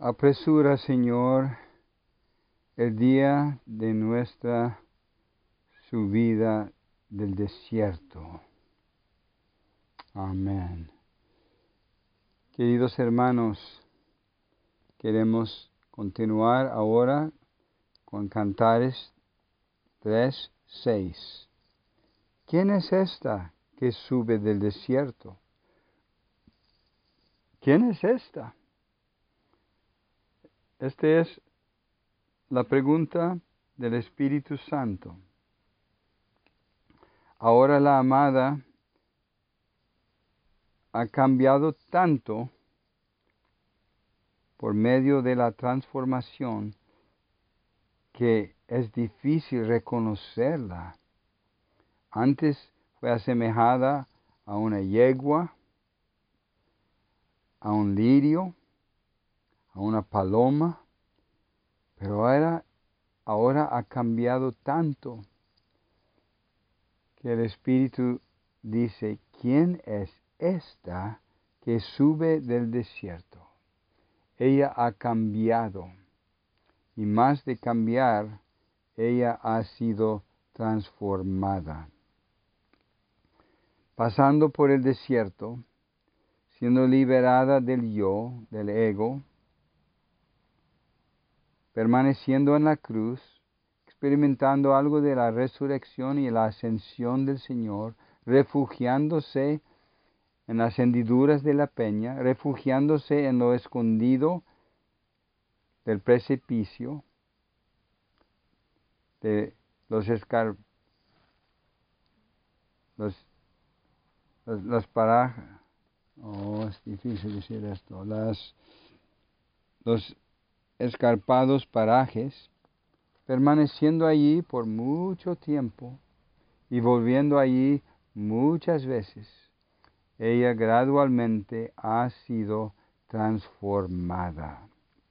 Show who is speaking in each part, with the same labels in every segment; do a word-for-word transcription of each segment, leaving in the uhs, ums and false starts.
Speaker 1: Apresura, Señor, el día de nuestra subida del desierto. Amén. Queridos hermanos, queremos continuar ahora con Cantares tres, seis. ¿Quién es esta que sube del desierto? ¿Quién es esta? Esta es la pregunta del Espíritu Santo. Ahora la amada ha cambiado tanto por medio de la transformación que es difícil reconocerla. Antes fue asemejada a una yegua, a un lirio, a una paloma, pero ahora, ahora ha cambiado tanto que el Espíritu dice, ¿quién es esta que sube del desierto? Ella ha cambiado, y más de cambiar, ella ha sido transformada. Pasando por el desierto, siendo liberada del yo, del ego, permaneciendo en la cruz, experimentando algo de la resurrección y la ascensión del Señor, refugiándose en las hendiduras de la peña, refugiándose en lo escondido del precipicio, de los escar los, los, los parajes, oh, es difícil decir esto, las, los escarpados parajes, permaneciendo allí por mucho tiempo y volviendo allí muchas veces, ella gradualmente ha sido transformada.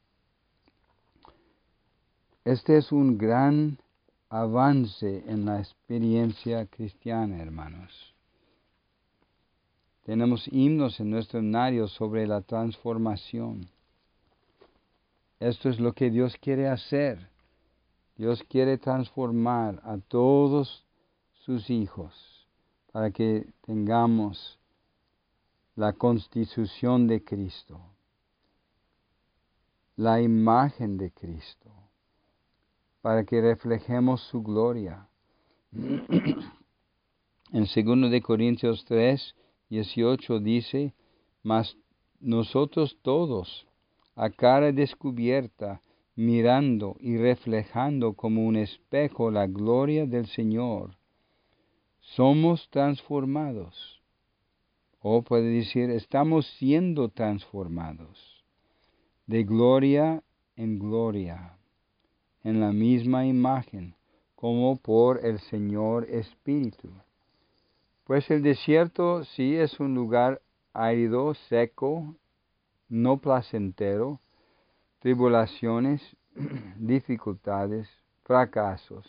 Speaker 1: Este es un gran avance en la experiencia cristiana, hermanos. Tenemos himnos en nuestro himnario sobre la transformación. Esto es lo que Dios quiere hacer. Dios quiere transformar a todos sus hijos para que tengamos la constitución de Cristo, la imagen de Cristo, para que reflejemos su gloria. En segundo de Corintios tres, dieciocho dice, mas nosotros todos, a cara descubierta, mirando y reflejando como un espejo la gloria del Señor, somos transformados. O puede decir, estamos siendo transformados de gloria en gloria, en la misma imagen, como por el Señor Espíritu. Pues el desierto sí es un lugar árido, seco, no placentero, tribulaciones, dificultades, fracasos.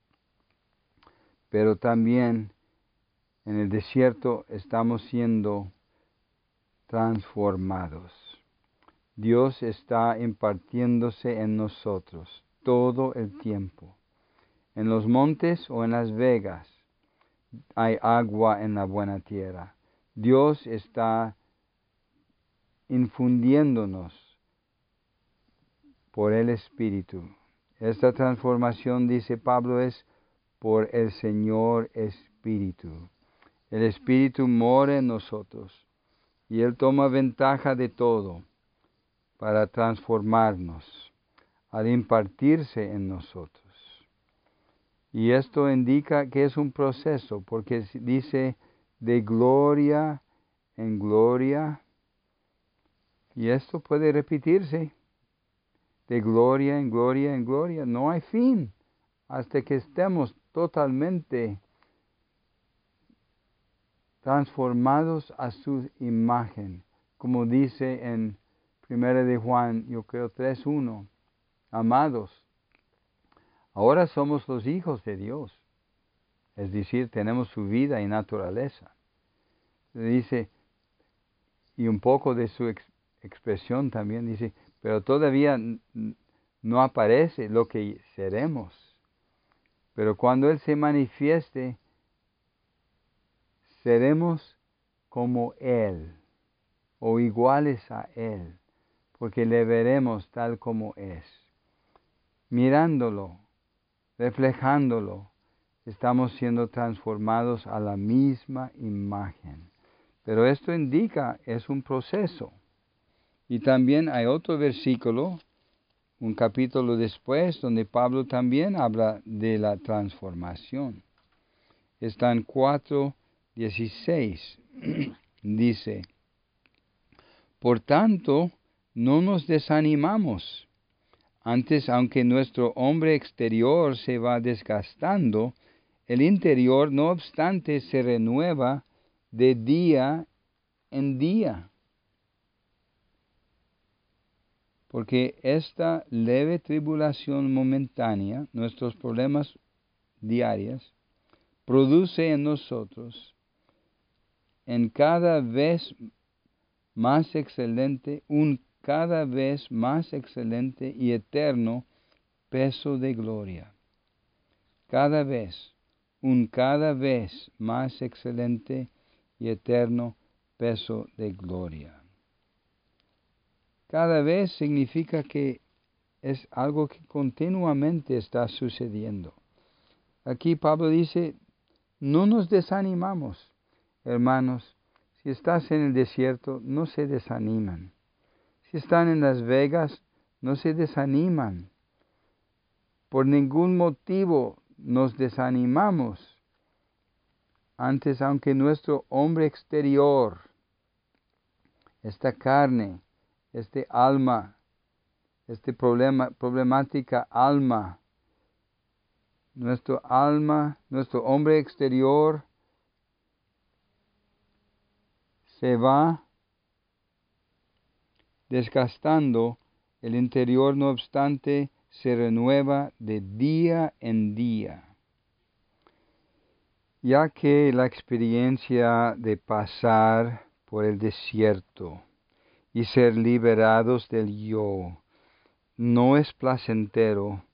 Speaker 1: Pero también en el desierto estamos siendo transformados. Dios está impartiéndose en nosotros todo el tiempo. En los montes o en las vegas hay agua en la buena tierra. Dios está infundiéndonos por el Espíritu. Esta transformación, dice Pablo, es por el Señor Espíritu. El Espíritu mora en nosotros y Él toma ventaja de todo para transformarnos, al impartirse en nosotros. Y esto indica que es un proceso, porque dice de gloria en gloria, y esto puede repetirse, de gloria en gloria en gloria, no hay fin, hasta que estemos totalmente transformados a su imagen, como dice en Primera de Juan, yo creo tres uno, amados, ahora somos los hijos de Dios, es decir, tenemos su vida y naturaleza. Dice, y un poco de su ex- expresión también, dice, pero todavía no aparece lo que seremos. Pero cuando Él se manifieste, seremos como Él, o iguales a Él, porque le veremos tal como es. Mirándolo, reflejándolo, estamos siendo transformados a la misma imagen. Pero esto indica, es un proceso. Y también hay otro versículo, un capítulo después, donde Pablo también habla de la transformación. Está en cuatro dieciséis. Dice, por tanto, no nos desanimamos. Antes, aunque nuestro hombre exterior se va desgastando, el interior, no obstante, se renueva de día en día. Porque esta leve tribulación momentánea, nuestros problemas diarios, produce en nosotros, en cada vez más excelente, un cada vez más excelente y eterno peso de gloria. Cada vez, un cada vez más excelente y eterno peso de gloria. Cada vez significa que es algo que continuamente está sucediendo. Aquí Pablo dice, no nos desanimamos, hermanos. Si estás en el desierto, no se desaniman. Si están en Las Vegas, no se desaniman. Por ningún motivo nos desanimamos. Antes, aunque nuestro hombre exterior, esta carne, este alma, este problema, problemática alma, nuestro alma, nuestro hombre exterior se va desgastando, el interior no obstante se renueva de día en día, ya que la experiencia de pasar por el desierto y ser liberados del yo no es placentero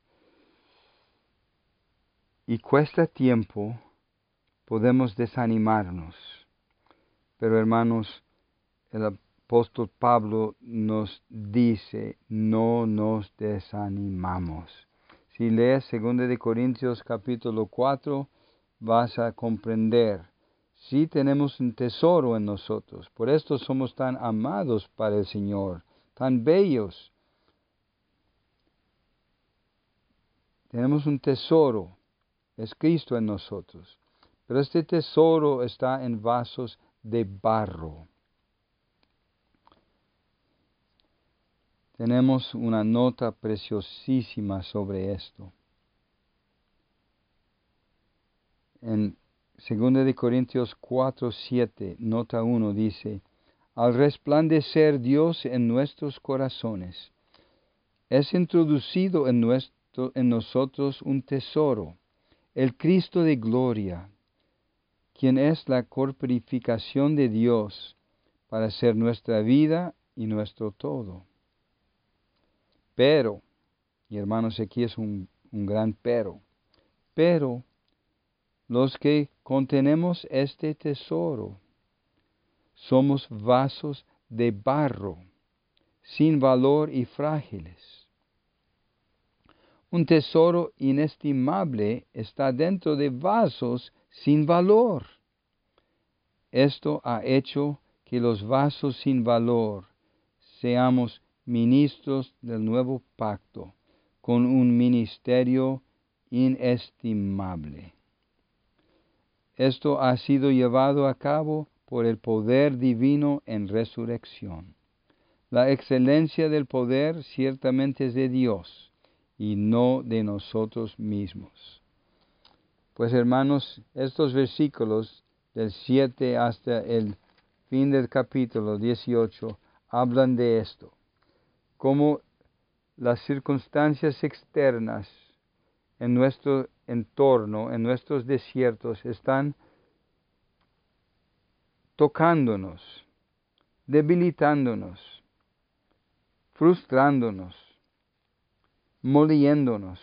Speaker 1: y cuesta tiempo, podemos desanimarnos. Pero hermanos, el apóstol Pablo nos dice, no nos desanimamos. Si lees segunda de Corintios capítulo cuatro, vas a comprender. Sí tenemos un tesoro en nosotros, por esto somos tan amados para el Señor, tan bellos. Tenemos un tesoro, es Cristo en nosotros, pero este tesoro está en vasos de barro. Tenemos una nota preciosísima sobre esto. En segunda de Corintios cuatro, siete, nota uno dice, al resplandecer Dios en nuestros corazones, es introducido en, nuestro, en nosotros un tesoro, el Cristo de gloria, quien es la corporificación de Dios para ser nuestra vida y nuestro todo. Pero, y hermanos, aquí es un, un gran pero, pero los que contenemos este tesoro somos vasos de barro, sin valor y frágiles. Un tesoro inestimable está dentro de vasos sin valor. Esto ha hecho que los vasos sin valor seamos ministros del nuevo pacto, con un ministerio inestimable. Esto ha sido llevado a cabo por el poder divino en resurrección. La excelencia del poder ciertamente es de Dios y no de nosotros mismos. Pues hermanos, estos versículos del siete hasta el fin del capítulo dieciocho hablan de esto, cómo las circunstancias externas en nuestro entorno, en nuestros desiertos, están tocándonos, debilitándonos, frustrándonos, moliéndonos,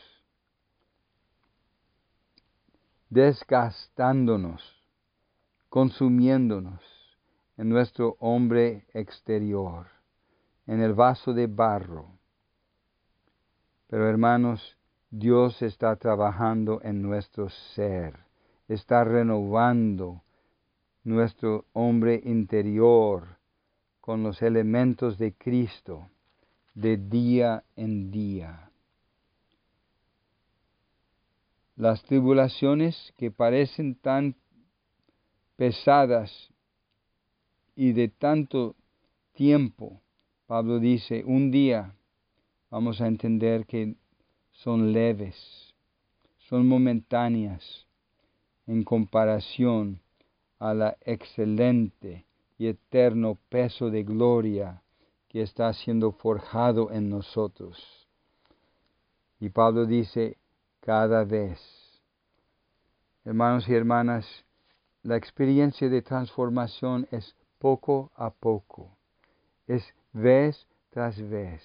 Speaker 1: desgastándonos, consumiéndonos en nuestro hombre exterior, en el vaso de barro. Pero hermanos, Dios está trabajando en nuestro ser, está renovando nuestro hombre interior con los elementos de Cristo de día en día. Las tribulaciones que parecen tan pesadas y de tanto tiempo, Pablo dice, un día vamos a entender que son leves, son momentáneas en comparación a la excelente y eterno peso de gloria que está siendo forjado en nosotros. Y Pablo dice, cada vez. Hermanos y hermanas, la experiencia de transformación es poco a poco, es vez tras vez,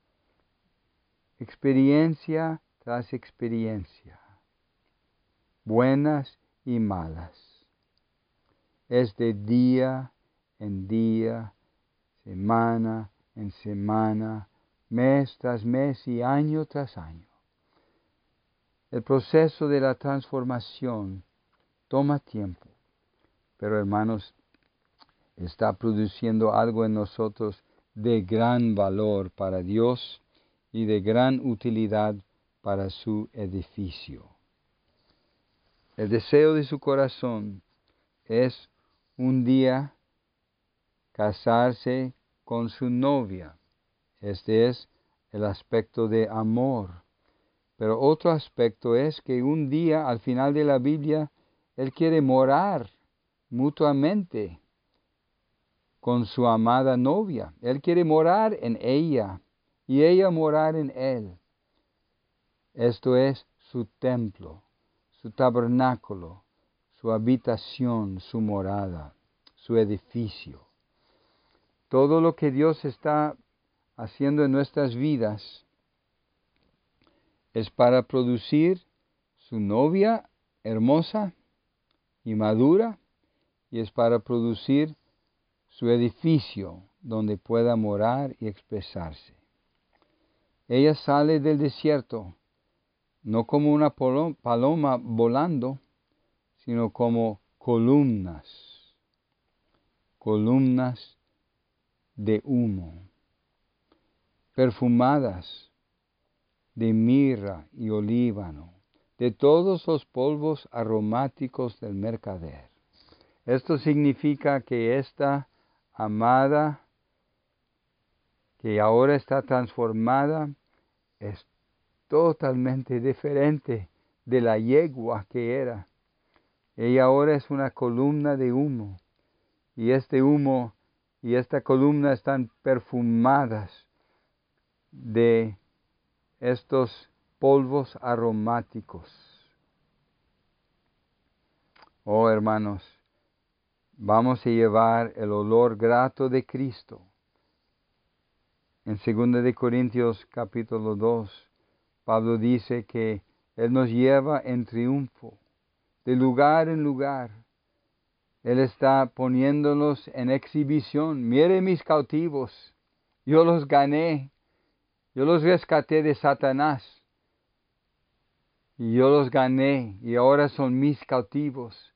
Speaker 1: experiencia tras experiencia, buenas y malas. Es de día en día, semana en semana, mes tras mes y año tras año. El proceso de la transformación toma tiempo, pero hermanos, está produciendo algo en nosotros de gran valor para Dios y de gran utilidad para su edificio. El deseo de su corazón es un día casarse con su novia. Este es el aspecto de amor. Pero otro aspecto es que un día, al final de la Biblia, Él quiere morar mutuamente con su amada novia. Él quiere morar en ella y ella morar en Él. Esto es su templo, su tabernáculo, su habitación, su morada, su edificio. Todo lo que Dios está haciendo en nuestras vidas es para producir su novia hermosa y madura, y es para producir su edificio donde pueda morar y expresarse. Ella sale del desierto no como una paloma volando, sino como columnas, columnas de humo, perfumadas de mirra y olíbano, de todos los polvos aromáticos del mercader. Esto significa que esta amada, que ahora está transformada, es totalmente diferente de la yegua que era. Ella ahora es una columna de humo, y este humo y esta columna están perfumadas de estos polvos aromáticos. Oh hermanos, vamos a llevar el olor grato de Cristo. En segunda de Corintios capítulo dos, Pablo dice que Él nos lleva en triunfo, de lugar en lugar. Él está poniéndonos en exhibición. Mire mis cautivos, yo los gané, yo los rescaté de Satanás. Y yo los gané y ahora son mis cautivos.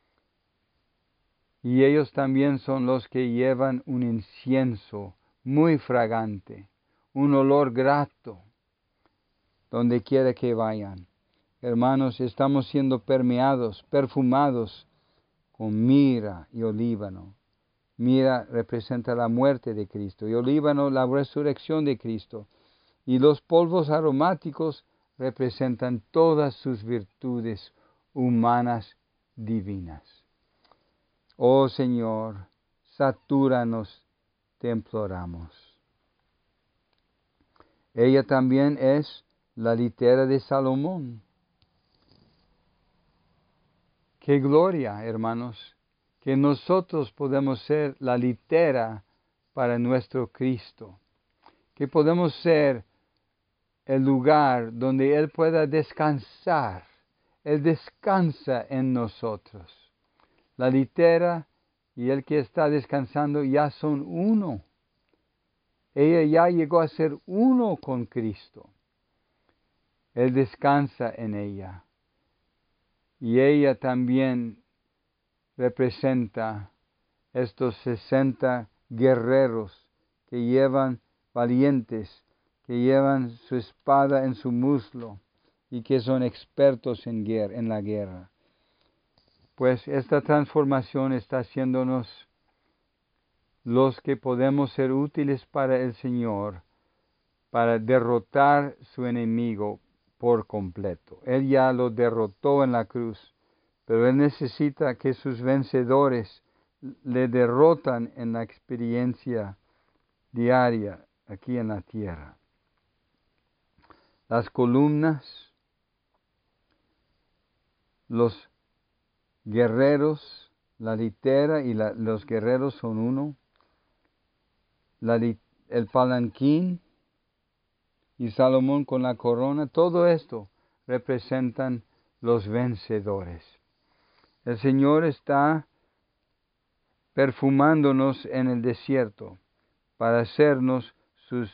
Speaker 1: Y ellos también son los que llevan un incienso muy fragante, un olor grato, donde quiera que vayan. Hermanos, estamos siendo permeados, perfumados con mirra y olíbano. Mirra representa la muerte de Cristo y olíbano la resurrección de Cristo. Y los polvos aromáticos representan todas sus virtudes humanas divinas. Oh Señor, satúranos, te imploramos. Ella también es la litera de Salomón. ¡Qué gloria, hermanos! Que nosotros podemos ser la litera para nuestro Cristo. que podemos ser el lugar donde Él pueda descansar. Él descansa en nosotros. La litera y el que está descansando ya son uno. Ella ya llegó a ser uno con Cristo. Él descansa en ella. Y ella también representa estos sesenta guerreros que llevan valientes, que llevan su espada en su muslo y que son expertos en, guerra, en la guerra. Pues esta transformación está haciéndonos los que podemos ser útiles para el Señor, para derrotar su enemigo por completo. Él ya lo derrotó en la cruz, pero Él necesita que sus vencedores le derrotan en la experiencia diaria aquí en la tierra. Las columnas, los guerreros, la litera y la, los guerreros son uno. La, el palanquín y Salomón con la corona, todo esto representan los vencedores. El Señor está perfumándonos en el desierto para hacernos sus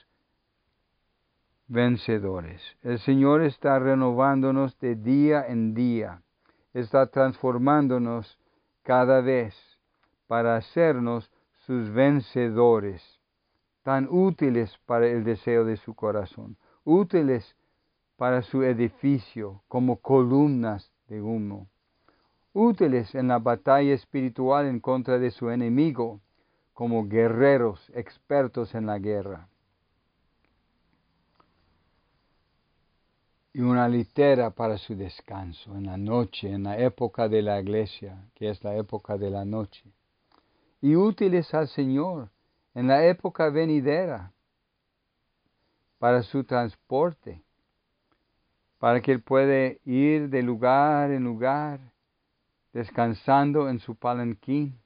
Speaker 1: vencedores. El Señor está renovándonos de día en día, está transformándonos cada vez para hacernos sus vencedores, tan útiles para el deseo de su corazón, útiles para su edificio como columnas de humo, útiles en la batalla espiritual en contra de su enemigo, como guerreros expertos en la guerra. Y una litera para su descanso en la noche, en la época de la iglesia, que es la época de la noche. Y útiles al Señor en la época venidera, para su transporte, para que Él puede ir de lugar en lugar, descansando en su palanquín.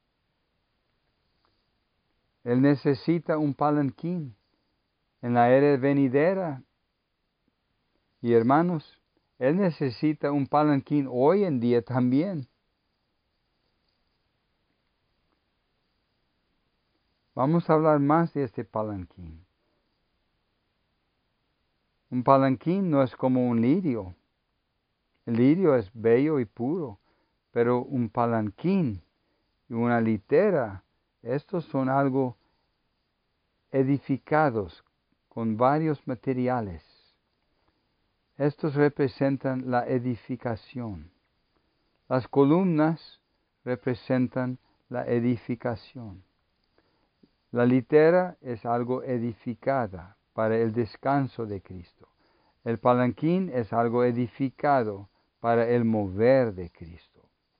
Speaker 1: Él necesita un palanquín en la era venidera. Y hermanos, Él necesita un palanquín hoy en día también. Vamos a hablar más de este palanquín. Un palanquín no es como un lirio. El lirio es bello y puro, pero un palanquín y una litera, estos son algo edificados con varios materiales. Estos representan la edificación. Las columnas representan la edificación. La litera es algo edificada para el descanso de Cristo. El palanquín es algo edificado para el mover de Cristo.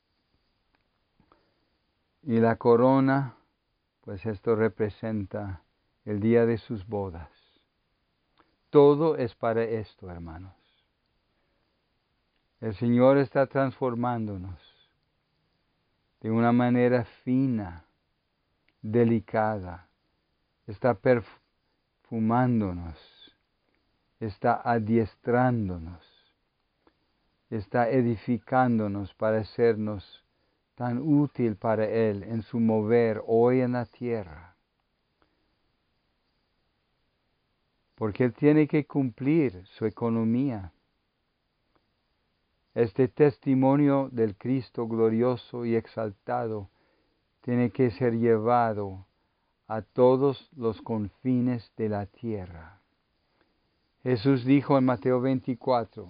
Speaker 1: Y la corona, pues esto representa el día de sus bodas. Todo es para esto, hermanos. El Señor está transformándonos de una manera fina, delicada. Está perfumándonos, está adiestrándonos, está edificándonos para hacernos tan útil para Él en su mover hoy en la tierra. Porque Él tiene que cumplir su economía. Este testimonio del Cristo glorioso y exaltado tiene que ser llevado a todos los confines de la tierra. Jesús dijo en Mateo veinticuatro,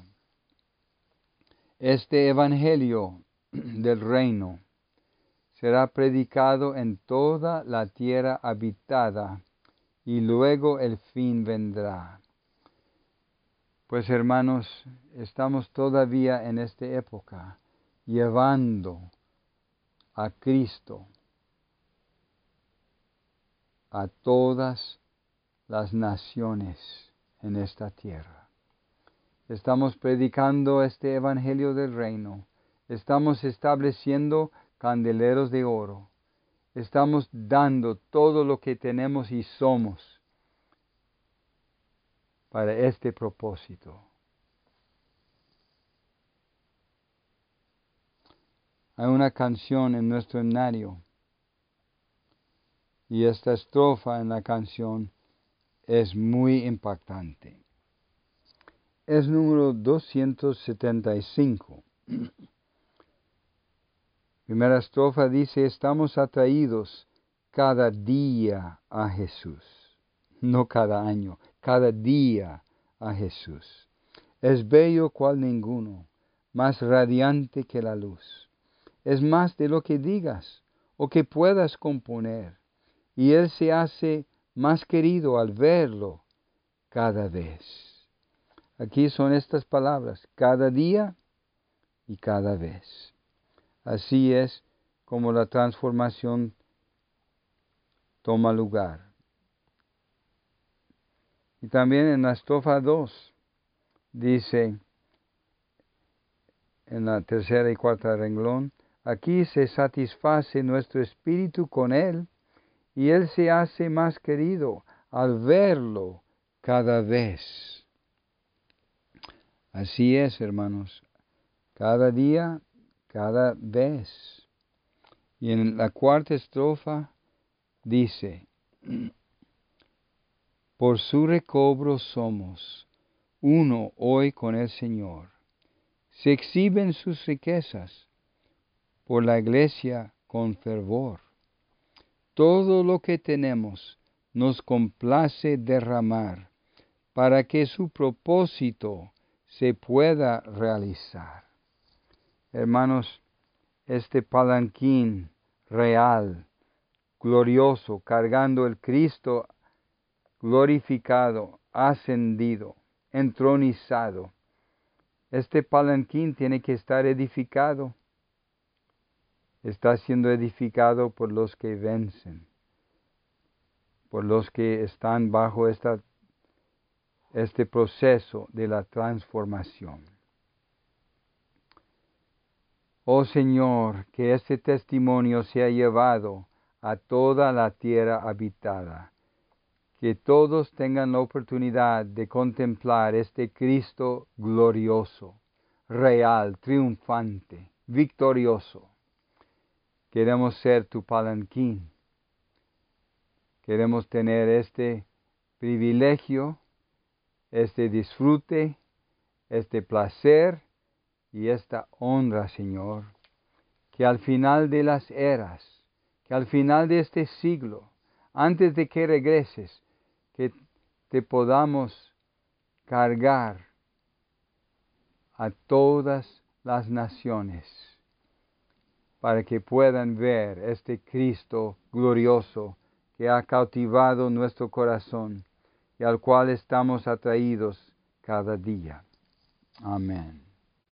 Speaker 1: este evangelio del reino será predicado en toda la tierra habitada y luego el fin vendrá. Pues hermanos, estamos todavía en esta época llevando a Cristo a todas las naciones en esta tierra. Estamos predicando este evangelio del reino. Estamos estableciendo candeleros de oro. Estamos dando todo lo que tenemos y somos para este propósito. Hay una canción en nuestro himnario y esta estrofa en la canción es muy impactante. Es número doscientos setenta y cinco. Primera estrofa dice, estamos atraídos cada día a Jesús. No cada año, cada día a Jesús. Es bello cual ninguno, más radiante que la luz. Es más de lo que digas o que puedas componer, y Él se hace más querido al verlo cada vez. Aquí son estas palabras, cada día y cada vez. Así es como la transformación toma lugar. Y también en la estrofa dos dice, en la tercera y cuarta renglón, aquí se satisface nuestro espíritu con Él, y Él se hace más querido al verlo cada vez. Así es, hermanos, cada día, cada vez. Y en la cuarta estrofa dice, por su recobro somos uno hoy con el Señor. Se exhiben sus riquezas por la iglesia con fervor. Todo lo que tenemos nos complace derramar para que su propósito se pueda realizar. Hermanos, este palanquín real, glorioso, cargando el Cristo glorificado, ascendido, entronizado. Este palanquín tiene que estar edificado. Está siendo edificado por los que vencen, por los que están bajo esta, este proceso de la transformación. Oh Señor, que este testimonio sea llevado a toda la tierra habitada, que todos tengan la oportunidad de contemplar este Cristo glorioso, real, triunfante, victorioso. Queremos ser tu palanquín. Queremos tener este privilegio, este disfrute, este placer y esta honra, Señor, que al final de las eras, que al final de este siglo, antes de que regreses, que te podamos cargar a todas las naciones, para que puedan ver este Cristo glorioso que ha cautivado nuestro corazón y al cual estamos atraídos cada día. Amén.